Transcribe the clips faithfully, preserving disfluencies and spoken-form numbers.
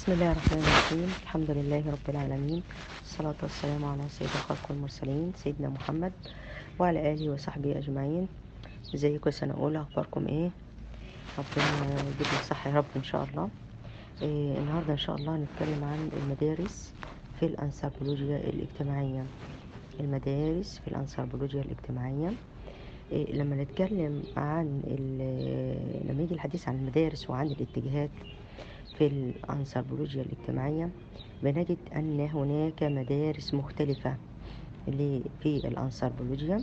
بسم الله الرحمن الرحيم. الحمد لله رب العالمين، الصلاة والسلام على سيد الخلق والمرسلين سيدنا محمد وعلى آله وصحبه أجمعين. ازيكم سنة أولى، أخباركم إيه؟ ربنا يجيب الصحة يا رب إن شاء الله. إيه النهاردة إن شاء الله هنتكلم عن المدارس في الأنثروبولوجيا الاجتماعية. المدارس في الأنثروبولوجيا الاجتماعية. إيه لما نتكلم عن لما يجي الحديث عن المدارس وعن الاتجاهات في الأنثروبولوجيا الاجتماعية، بنجد أن هناك مدارس مختلفة في الأنثروبولوجيا.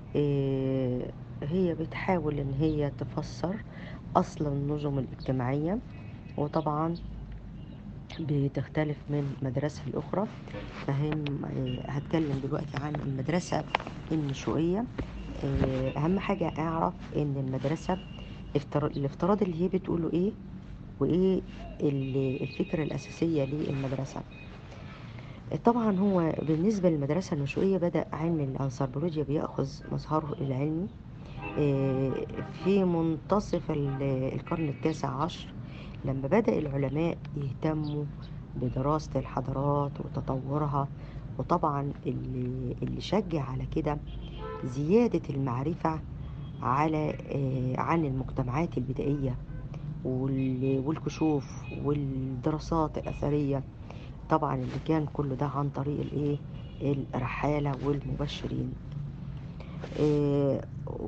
هي بتحاول أن هي تفسر أصل النظم الاجتماعية، وطبعا بتختلف من مدرسة لأخرى. فهم هتكلم دلوقتي عن المدرسة النشوئية. أهم حاجة أعرف أن المدرسة الافتراض اللي هي بتقوله إيه وإيه الفكرة الأساسية للمدرسة. طبعا هو بالنسبة للمدرسة النشوئية بدأ علم الأنثروبولوجيا بيأخذ مظهره العلمي في منتصف القرن التاسع عشر، لما بدأ العلماء يهتموا بدراسة الحضارات وتطورها. وطبعا اللي, اللي شجع على كده زيادة المعرفة على عن المجتمعات البدائية والكشوف والدراسات الأثرية، طبعا اللي كان كله ده عن طريق الايه الرحالة والمبشرين. إيه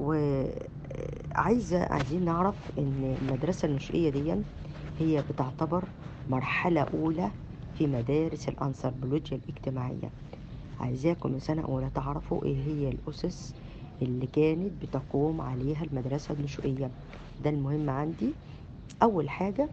وعايزة عايزين نعرف ان المدرسة النشئية دي هي بتعتبر مرحلة أولى في مدارس الأنثروبولوجيا الاجتماعية. عايزاكم من سنة أولى تعرفوا ايه هي الأسس اللي كانت بتقوم عليها المدرسة النشئية. ده المهم عندي. أول حاجة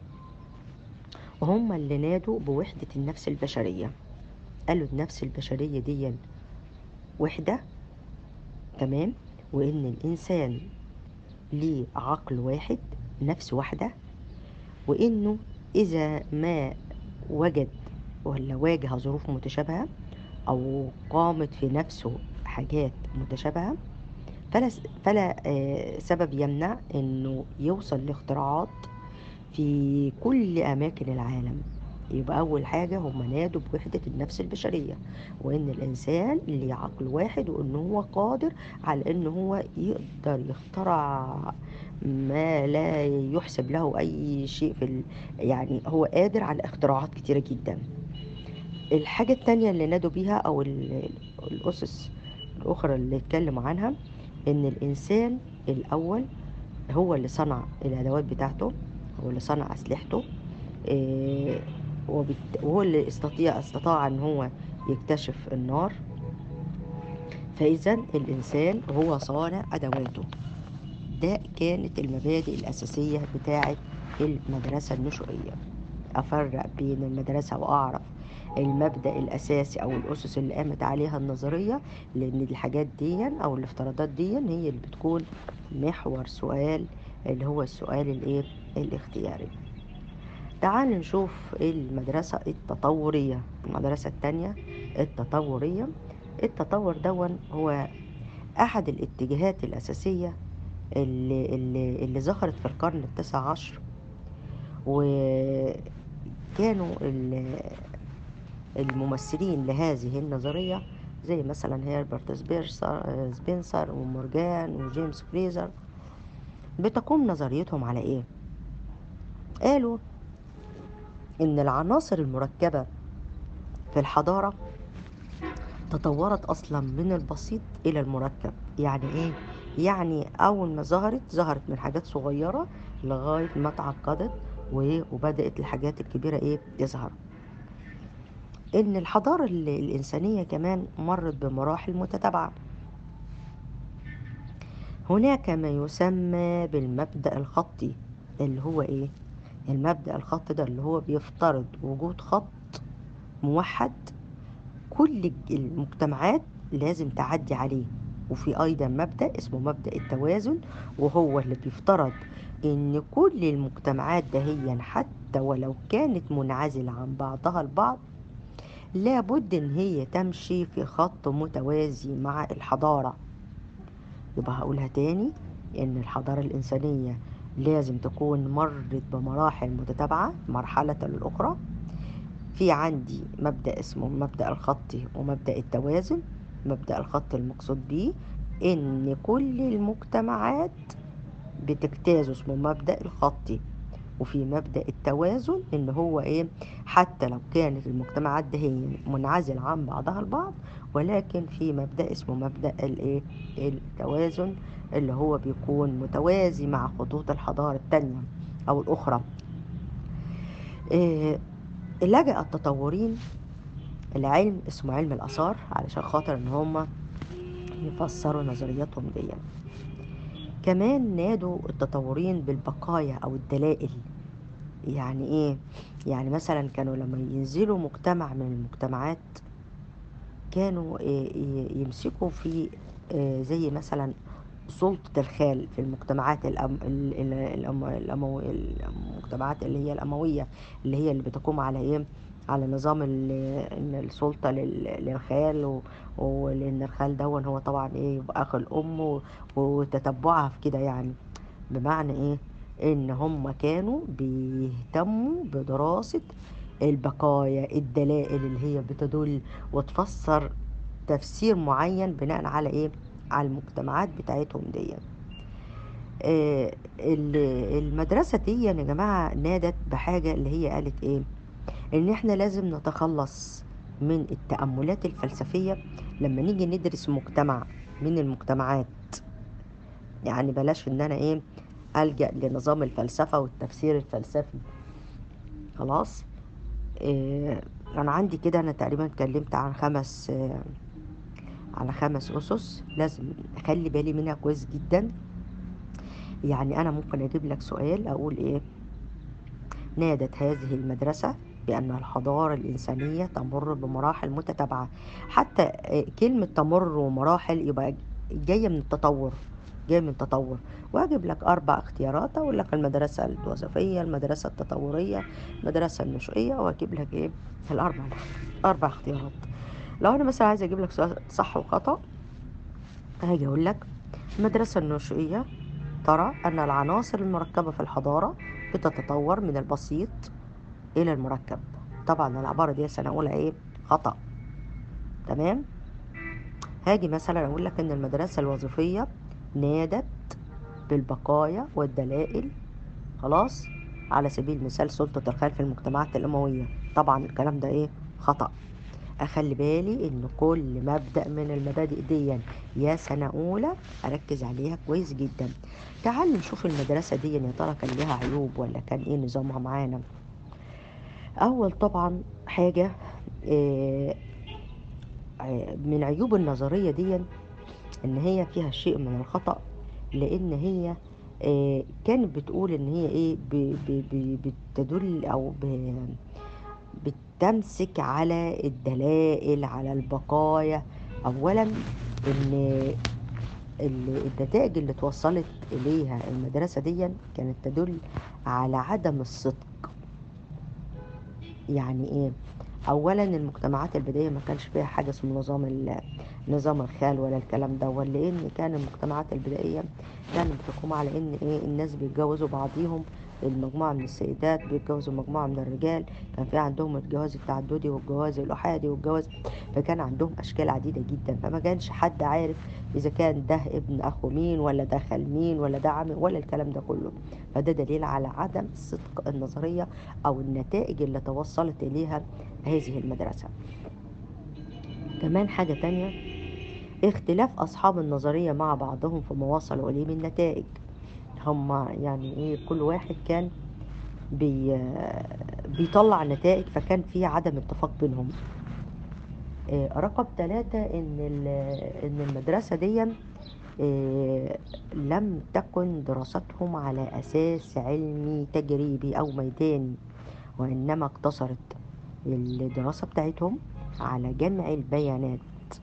هم اللي نادوا بوحدة النفس البشرية، قالوا النفس البشرية دي وحدة، تمام، وإن الإنسان ليه عقل واحد، نفس واحدة، وإنه إذا ما وجد ولا واجه ظروف متشابهة أو قامت في نفسه حاجات متشابهة فلا, فلا سبب يمنع إنه يوصل لاختراعات في كل أماكن العالم. يبقى أول حاجة هم نادوا بوحدة النفس البشرية، وإن الإنسان ليه عقل واحد، وإنه هو قادر على إنه هو يقدر يخترع ما لا يحسب له أي شيء في ال... يعني هو قادر على اختراعات كتيرة جدا. الحاجة التانية اللي نادوا بيها أو الأسس الأخرى اللي اتكلموا عنها، إن الإنسان الأول هو اللي صنع الأدوات بتاعته، هو اللي صنع أسلحته، إيه وهو اللي استطيع استطاع ان هو يكتشف النار. فإذا الإنسان هو صانع أدواته. ده كانت المبادئ الأساسية بتاعة المدرسة النشوئية. أفرق بين المدرسة وأعرف المبدأ الأساسي أو الأسس اللي قامت عليها النظرية، لأن الحاجات دي أو الافتراضات دي هي اللي بتكون محور سؤال، اللي هو السؤال الايه الاختياري. تعال نشوف المدرسة التطورية. المدرسة التانية التطورية. التطور دون هو أحد الاتجاهات الأساسية اللي, اللي, اللي ظهرت في القرن التاسع عشر، وكانوا الممثلين لهذه النظرية زي مثلا هيربرت سبنسر ومورجان وجيمس فريزر. بتقوم نظريتهم على ايه؟ قالوا ان العناصر المركبة في الحضارة تطورت اصلا من البسيط الى المركب. يعني ايه؟ يعني اول ما ظهرت ظهرت من حاجات صغيرة لغاية ما تعقدت وبدأت الحاجات الكبيرة ايه تظهر. ان الحضارة الانسانية كمان مرت بمراحل متتابعة. هناك ما يسمى بالمبدأ الخطي، اللي هو ايه؟ المبدأ الخطي ده اللي هو بيفترض وجود خط موحد كل المجتمعات لازم تعدي عليه. وفي ايضا مبدأ اسمه مبدأ التوازن، وهو اللي بيفترض ان كل المجتمعات دهيا حتى ولو كانت منعزلة عن بعضها البعض لابد ان هي تمشي في خط متوازي مع الحضارة. يبقى هقولها تاني، ان الحضارة الانسانية لازم تكون مرت بمراحل متتابعة مرحلة للأخرى. في عندي مبدأ اسمه مبدأ الخط ومبدأ التوازن. مبدأ الخط المقصود بيه إن كل المجتمعات بتجتاز، اسمه مبدأ الخطي. وفي مبدأ التوازن ان هو ايه، حتى لو كانت المجتمعات دي هي منعزلة عن بعضها البعض، ولكن في مبدأ اسمه مبدأ الايه، التوازن، اللي هو بيكون متوازي مع خطوط الحضارة التانية او الاخرى. إيه، لجأ التطورين العلم اسمه علم الآثار علشان خاطر ان هم يفسروا نظرياتهم دي. كمان نادوا التطورين بالبقايا او الدلائل. يعني ايه؟ يعني مثلا كانوا لما ينزلوا مجتمع من المجتمعات كانوا ي- ي- يمسكوا في آه، زي مثلا سلطة الخال في المجتمعات الأم... ال- ال- الأم... الأمو... المجتمعات اللي هي الأموية، اللي هي اللي بتقوم على ايه، على نظام ال... ان السلطة لل... للخال و... ولأن الخال دون هو طبعا ايه يبقى أخو الأم و... وتتبعها في كده يعني. بمعنى ايه، ان هم كانوا بيهتموا بدراسة البقايا، الدلائل اللي هي بتدل وتفسر تفسير معين بناء على ايه، على المجتمعات بتاعتهم دي. آه، ال- المدرسة دي يا جماعة نادت بحاجة اللي هي قالت ايه، ان احنا لازم نتخلص من التأملات الفلسفية لما نيجي ندرس مجتمع من المجتمعات. يعني بلاش ان انا ايه ألجأ لنظام الفلسفة والتفسير الفلسفي. خلاص. إيه، انا عندي كده، انا تقريبا اتكلمت عن خمس آه، على خمس اسس لازم اخلي بالي منها كويس جدا. يعني انا ممكن اجيب لك سؤال اقول ايه، نادت هذه المدرسة بأن الحضارة الإنسانية تمر بمراحل متتابعة. حتى آه، كلمة تمر ومراحل يبقى جاية من التطور، جاية من التطور. وأجيب لك أربع اختيارات، أقول لك المدرسة الوظيفية، المدرسة التطورية، المدرسة النشئية، وأجيب لك إيه الأربع أربع اختيارات. لو أنا مثلا عايزة أجيب لك سؤال صح وخطأ، هاجي أقول لك المدرسة النشئية ترى أن العناصر المركبة في الحضارة بتتطور من البسيط الى المركب. طبعا العبارة دي سنة اولى ايه خطأ. تمام. هاجي مثلا اقول لك ان المدرسة الوظيفية نادت بالبقايا والدلائل، خلاص، على سبيل المثال سلطة الخيل في المجتمعات الأموية. طبعا الكلام ده ايه خطأ. اخلي بالي ان كل مبدأ من المبادئ دي يا سنة اولى اركز عليها كويس جدا. تعال نشوف المدرسة دي يا ترى كان لها عيوب ولا كان ايه نظامها معانا. اول طبعا حاجة، آه، من عيوب النظرية دي ان هي فيها شيء من الخطأ. لان هي آه، كانت بتقول ان هي ايه ب- ب- ب- بتدل او ب- بتمسك على الدلائل على البقايا. اولا ان ال- النتائج اللي توصلت اليها المدرسة دي كانت تدل على عدم الصدق. يعني ايه، اولا المجتمعات البدائيه ما كانش فيها حاجه اسمه نظام ال- نظام الخال ولا الكلام ده، لان كان المجتمعات البدائيه كانت بتقوم على ان ايه الناس بيتجوزوا بعضيهم، المجموعه من السيدات بيتجوزوا مجموعه من الرجال. كان في عندهم الجواز التعددي والجواز الاحادي والجواز، فكان عندهم اشكال عديده جدا. فما كانش حد عارف اذا كان ده ابن اخو مين ولا ده خال مين ولا ده عم ولا الكلام ده كله. فده دليل على عدم صدق النظريه او النتائج اللي توصلت اليها هذه المدرسة. كمان حاجة تانية، اختلاف أصحاب النظرية مع بعضهم فما وصلوا إليه من نتائج. هما يعني إيه كل واحد كان بي بيطلع نتائج، فكان في عدم اتفاق بينهم. آه، رقم ثلاثة إن إن المدرسة دي آه، لم تكن دراستهم على أساس علمي تجريبي أو ميداني، وإنما اقتصرت الدراسة بتاعتهم على جمع البيانات.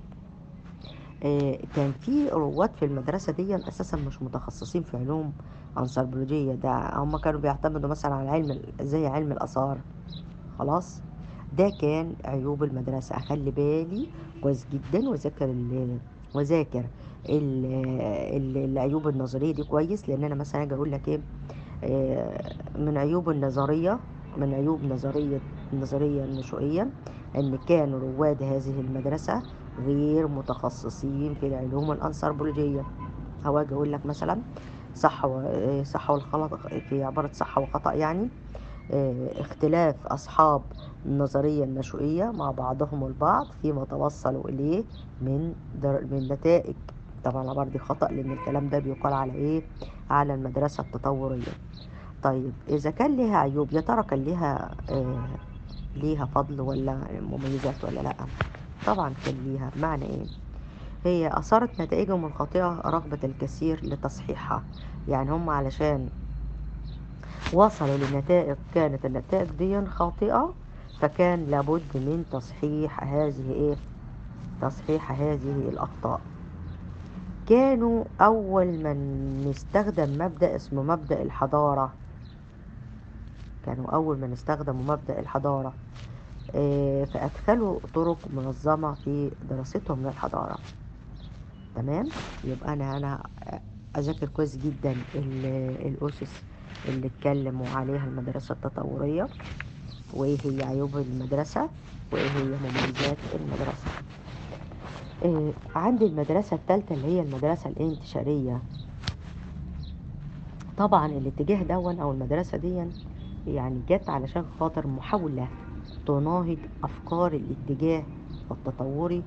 آه، كان في رواد في المدرسة دي أساسا مش متخصصين في علوم أنثروبولوجية، ده هم كانوا بيعتمدوا مثلا على علم ال- زي علم الآثار. خلاص. ده كان عيوب المدرسة. أخلي بالي كويس جدا وذاكر ال- وذاكر ال- ال- العيوب النظرية دي كويس. لأن أنا مثلا أجي أقول لك إيه، آه، من عيوب النظرية من عيوب نظرية النظرية النشوئية أن كان رواد هذه المدرسة غير متخصصين في العلوم الأنثروبولوجية. هواجي أقول لك مثلا صح و- آه، صح والغلط في عبارة صح وخطأ، يعني آه، اختلاف أصحاب النظرية النشوئية مع بعضهم البعض فيما توصلوا إليه من در... من نتائج. طبعا العبارة دي خطأ، لأن الكلام ده بيقال على إيه؟ على المدرسة التطورية. طيب إذا كان ليها عيوب، يا ترى كان ليها آه ليها فضل ولا مميزات ولا لأ؟ طبعا كان ليها. بمعنى إيه؟ هي أثارت نتائجهم الخاطئة رغبة الكثير لتصحيحها. يعني هم علشان وصلوا لنتائج كانت النتائج دي خاطئة، فكان لابد من تصحيح هذه ايه تصحيح هذه الأخطاء. كانوا أول من استخدم مبدأ اسمه مبدأ الحضارة. كانوا أول من استخدموا مبدأ الحضارة آه، فأدخلوا طرق منظمة في دراستهم للحضارة. تمام. يبقى أنا أنا أذاكر كويس جدا ال- الأسس اللي اتكلموا عليها المدرسة التطورية، وايه هي عيوب المدرسة، وايه هي مميزات المدرسة. إيه عندي المدرسة الثالثة اللي هي المدرسة الانتشارية. طبعا الاتجاه دون او المدرسة دي يعني جت علشان خاطر محاولة تناهض افكار الاتجاه التطوري،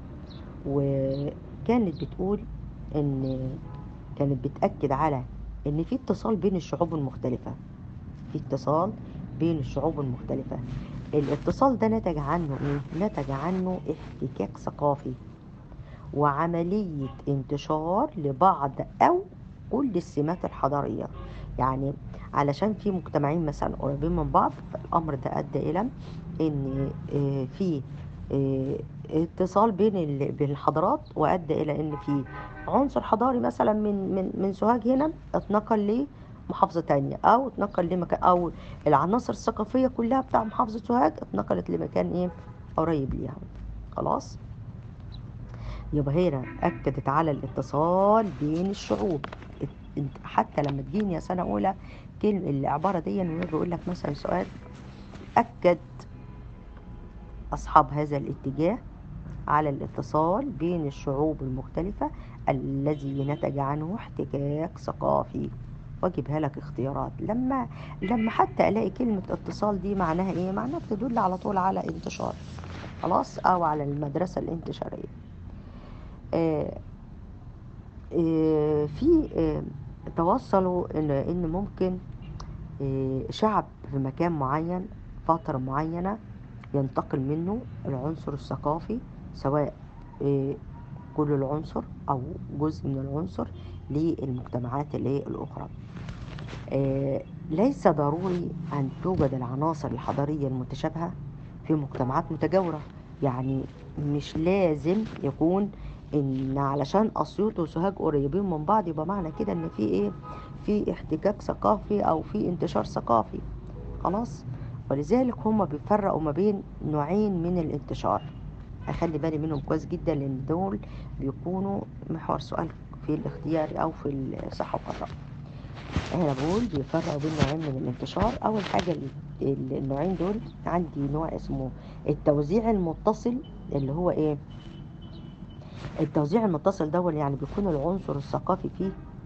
وكانت بتقول ان كانت بتأكد على ان في اتصال بين الشعوب المختلفة في اتصال بين الشعوب المختلفة. الاتصال ده نتج عنه ايه؟ نتج عنه احتكاك ثقافي وعملية انتشار لبعض او كل السمات الحضارية. يعني علشان في مجتمعين مثلا قريبين من بعض، فالامر ده ادى الى ان آه، في آه، اتصال بين ال- بين الحضارات، وادى الى ان في عنصر حضاري مثلا من من من سوهاج هنا اتنقل لمحافظة تانية، او اتنقل لمكان، او العناصر الثقافية كلها بتاع محافظة سوهاج اتنقلت لمكان ايه قريب ليها. خلاص. يبقى هنا أكدت على الاتصال بين الشعوب. انت حتى لما تجيني يا سنة أولى كلمة العبارة دي ويجي يقول لك مثلا سؤال، أكد أصحاب هذا الاتجاه على الاتصال بين الشعوب المختلفة الذي نتج عنه احتكاك ثقافي. واجيبها لك اختيارات. لما لما حتى الاقي كلمة اتصال دي معناها ايه؟ معناها بتدل على طول على انتشار. خلاص. او على المدرسة الانتشارية. آه آه، في آه، توصلوا ان ان ممكن آه، شعب في مكان معين فترة معينة ينتقل منه العنصر الثقافي، سواء آه، كل العنصر او جزء من العنصر للمجتمعات اللي هي الاخرى. آه، ليس ضروري ان توجد العناصر الحضارية المتشابهة في مجتمعات متجاورة. يعني مش لازم يكون ان علشان اسيوط وسوهاج قريبين من بعض يبقى معنى كده ان في ايه في احتكاك ثقافي او في انتشار ثقافي. خلاص. ولذلك هما بيفرقوا ما بين نوعين من الانتشار. اخلي بالي منهم كويس جدا، لان دول بيكونوا محور سؤال في الاختياري او في الصح والخطأ. احنا بقول بيفرقوا بين نوعين من الانتشار. اول حاجة ال- ال- النوعين دول، عندي نوع اسمه التوزيع المتصل. اللي هو ايه التوزيع المتصل ده؟ يعني بيكون العنصر الثقافي فيه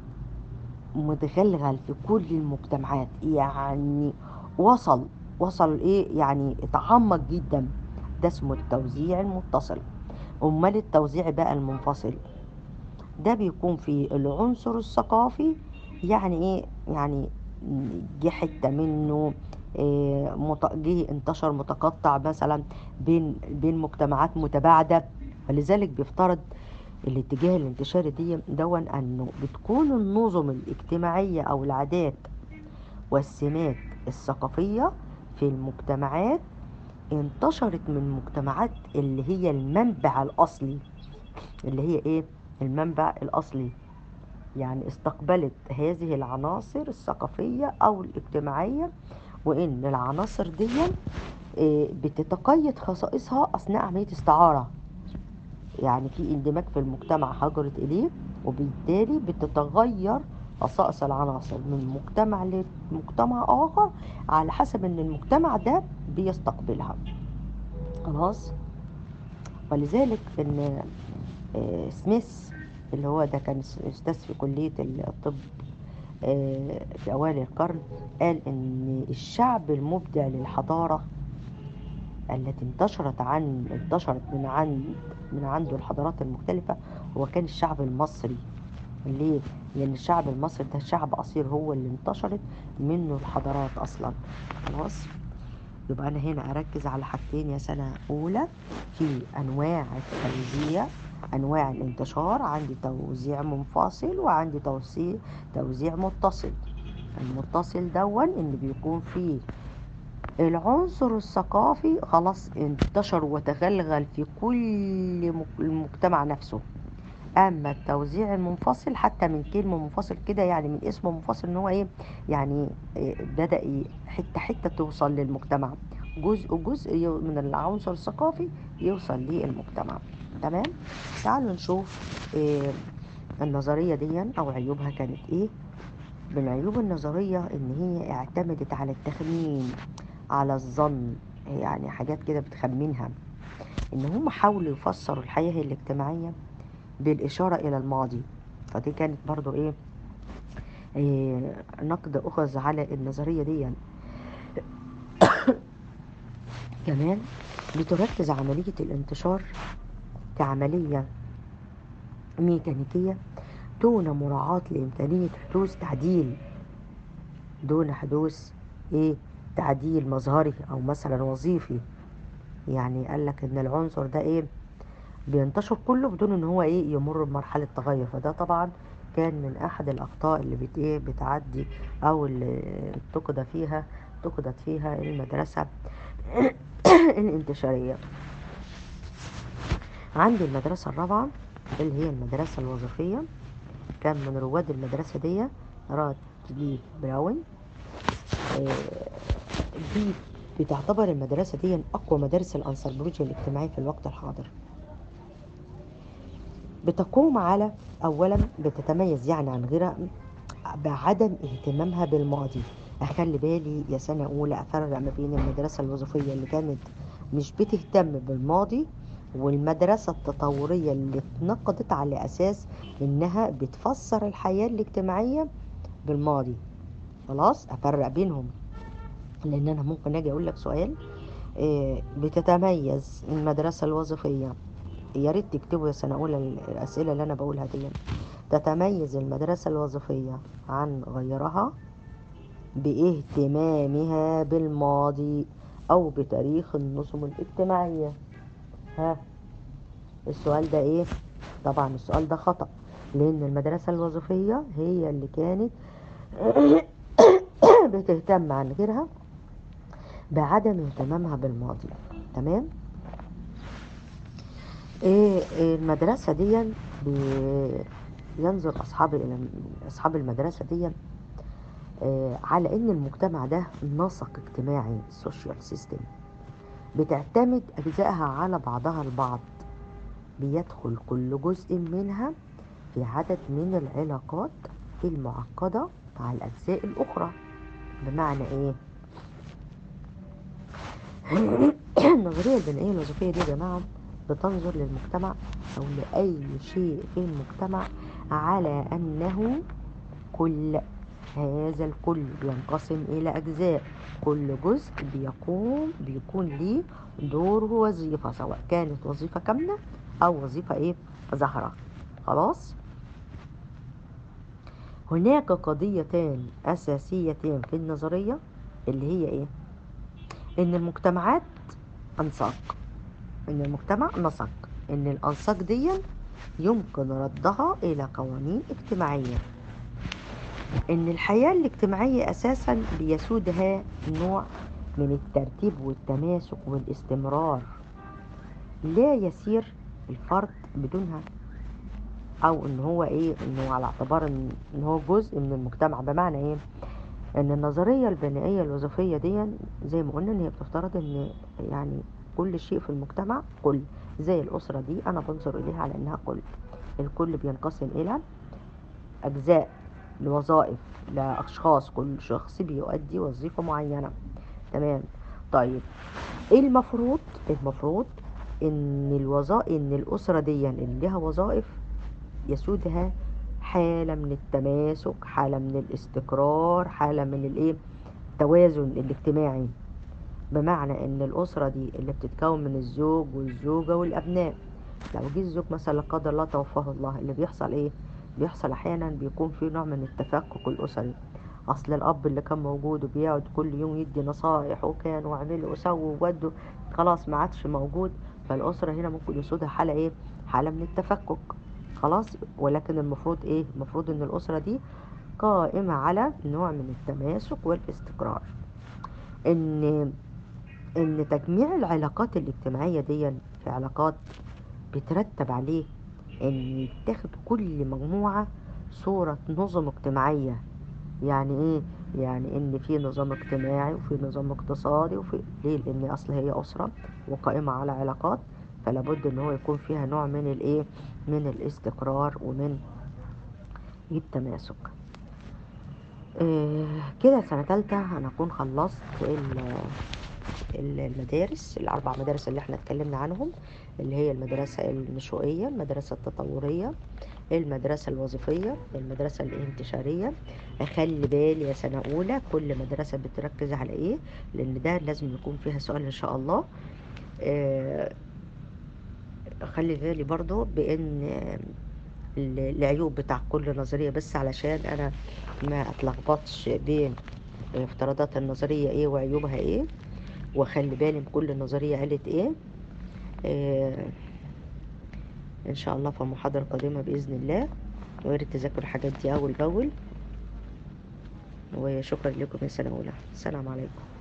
متغلغل في كل المجتمعات، يعني وصل وصل ايه يعني اتعمق جدا. ده اسمه التوزيع المتصل. امال التوزيع بقى المنفصل ده بيكون في العنصر الثقافي، يعني ايه؟ يعني جه حتة منه إيه، مت- جه انتشر متقطع مثلا بين بين مجتمعات متباعدة. فلذلك بيفترض الاتجاه الانتشاري دي دون انه بتكون النظم الاجتماعية او العادات والسمات الثقافية في المجتمعات انتشرت من المجتمعات اللي هي المنبع الاصلي. اللي هي ايه المنبع الاصلي؟ يعني استقبلت هذه العناصر الثقافية أو الاجتماعية، وإن العناصر دي آه، بتتقيد خصائصها أثناء عملية استعارة. يعني في اندماج في المجتمع هجرت إليه، وبالتالي بتتغير خصائص العناصر من مجتمع لمجتمع آخر على حسب إن المجتمع ده بيستقبلها. خلاص. ولذلك إن آه، سميث اللي هو ده كان أستاذ في كلية الطب آه، في أوائل القرن، قال إن الشعب المبدع للحضارة التي انتشرت عن انتشرت من عند من عنده الحضارات المختلفة هو كان الشعب المصري. ليه؟ لأن الشعب المصري ده شعب أصيل، هو اللي انتشرت منه الحضارات أصلا. خلاص. يبقى أنا هنا أركز على حاجتين يا سنة أولى في أنواع التوزيع، أنواع الانتشار. عندي توزيع منفصل وعندي توزيع توزيع متصل. المتصل دون إن بيكون فيه العنصر الثقافي خلاص انتشر وتغلغل في كل المجتمع نفسه. اما التوزيع المنفصل حتى من كلمة منفصل كده، يعني من اسمه منفصل، ان هو ايه يعني إيه بدأ إيه حتة حتة توصل للمجتمع، جزء جزء من العنصر الثقافي يوصل للمجتمع. تمام. تعالوا نشوف إيه النظرية دي او عيوبها كانت ايه. من عيوب النظرية ان هي اعتمدت على التخمين، على الظن، يعني حاجات كده بتخمنها. ان هم حاولوا يفسروا الحياة الاجتماعية بالإشارة إلى الماضي. فدي كانت برضو إيه, إيه نقد أخذ على النظرية دي. يعني كمان بتركز عملية الانتشار كعملية ميكانيكية دون مراعاة لإمكانية حدوث تعديل، دون حدوث إيه تعديل مظهري أو مثلا وظيفي. يعني قال لك إن العنصر ده إيه بينتشر كله بدون إن هو إيه يمر بمرحلة تغير. فده طبعا كان من أحد الأخطاء اللي بت إيه بتعدي أو اللي انتقد فيها انتقدت فيها المدرسة الانتشارية. عندي المدرسة الرابعة اللي هي المدرسة الوظيفية. كان من رواد المدرسة دي راتلي براون. آه، دي بتعتبر المدرسة دي أقوى مدارس الأنثروبولوجيا الاجتماعي في الوقت الحاضر. بتقوم على أولا بتتميز يعني عن غيرها بعدم اهتمامها بالماضي. أخلي بالي يا سنة أولى أفرق ما بين المدرسة الوظيفية اللي كانت مش بتهتم بالماضي والمدرسة التطورية اللي اتنقدت على أساس إنها بتفسر الحياة الاجتماعية بالماضي. خلاص. أفرق بينهم، لأن أنا ممكن أجي أقول لك سؤال إيه بتتميز المدرسة الوظيفية، يا ريت تكتبوا يا سنة أولى الأسئلة اللي أنا بقولها دي. تتميز المدرسة الوظيفية عن غيرها باهتمامها بالماضي أو بتاريخ النظم الاجتماعية. ها السؤال ده إيه؟ طبعا السؤال ده خطأ، لأن المدرسة الوظيفية هي اللي كانت بتهتم عن غيرها بعدم اهتمامها بالماضي. تمام. إيه إيه المدرسة دي بينظر أصحاب إلى أصحاب المدرسة دي آه، على ان المجتمع ده نسق اجتماعي سوشيال سيستم بتعتمد اجزائها على بعضها البعض، بيدخل كل جزء منها في عدد من العلاقات المعقدة مع الاجزاء الاخرى. بمعنى ايه؟ النظرية البنائية الوظيفية دي يا جماعة بتنظر للمجتمع او لاي شيء في المجتمع على انه كل. هذا الكل بينقسم إلى أجزاء، كل جزء بيقوم بيكون ليه دور ووظيفة، سواء كانت وظيفة كاملة أو وظيفة إيه ظاهرة. خلاص. هناك قضيتان أساسيتين في النظرية اللي هي إيه؟ إن المجتمعات أنساق، إن المجتمع نسق، إن الأنساق دي يمكن ردها إلى قوانين اجتماعية، ان الحياة الاجتماعية اساسا بيسودها نوع من الترتيب والتماسك والاستمرار، لا يسير الفرد بدونها، او ان هو ايه انه على اعتبار ان إن هو جزء من المجتمع. بمعنى ايه؟ ان النظرية البنائية الوظيفية دي زي ما قلنا ان هي بتفترض ان يعني كل شيء في المجتمع كل، زي الاسرة دي انا بنظر اليها على انها كل. الكل بينقسم الى اجزاء لوظائف، لأشخاص، كل شخص بيؤدي وظيفة معينة. تمام. طيب، ايه المفروض المفروض ان الوظائف ان الأسرة دي اللي لها وظائف يسودها حالة من التماسك، حالة من الاستقرار، حالة من الايه التوازن الاجتماعي. بمعنى ان الأسرة دي اللي بتتكون من الزوج والزوجة والأبناء، لو جه الزوج مثلا لا قدر الله توفاه الله، اللي بيحصل ايه؟ بيحصل احيانا بيكون في نوع من التفكك الأسري. اصل الاب اللي كان موجود وبيقعد كل يوم يدي نصائح وكان واعملوا وسووا وودوا، خلاص ما عادش موجود. فالأسرة هنا ممكن يسودها حالة ايه؟ حالة من التفكك. خلاص. ولكن المفروض ايه؟ المفروض ان الأسرة دي قائمة على نوع من التماسك والاستقرار. ان ان تجميع العلاقات الاجتماعية دي في علاقات بيترتب عليه ان يتاخد كل مجموعة صورة نظم اجتماعية. يعني ايه؟ يعني ان في نظام اجتماعي وفي نظام اقتصادي وفي ليه؟ لان اصل هي اسرة وقائمة على علاقات، فلا بد ان هو يكون فيها نوع من الايه من الاستقرار ومن التماسك. إيه كده سنة تالتة انا اكون خلصت المدارس الاربع مدارس اللي احنا اتكلمنا عنهم، اللي هي المدرسة النشوئية، المدرسة التطورية، المدرسة الوظيفية، المدرسة الانتشارية. اخلي بالي يا سنة اولى كل مدرسة بتركز على ايه، لان ده لازم يكون فيها سؤال ان شاء الله. آه، خلي بالي برضو بان ال- العيوب بتاع كل نظرية، بس علشان انا ما اتلخبطش بين افتراضات النظرية ايه وعيوبها ايه، واخلي بالي من كل نظرية قالت ايه. آه، ان شاء الله في محاضرة قادمة بإذن الله. وياريت تذاكروا الحاجات دي اول باول. وشكرا لكم يا سنة أولى. السلام عليكم.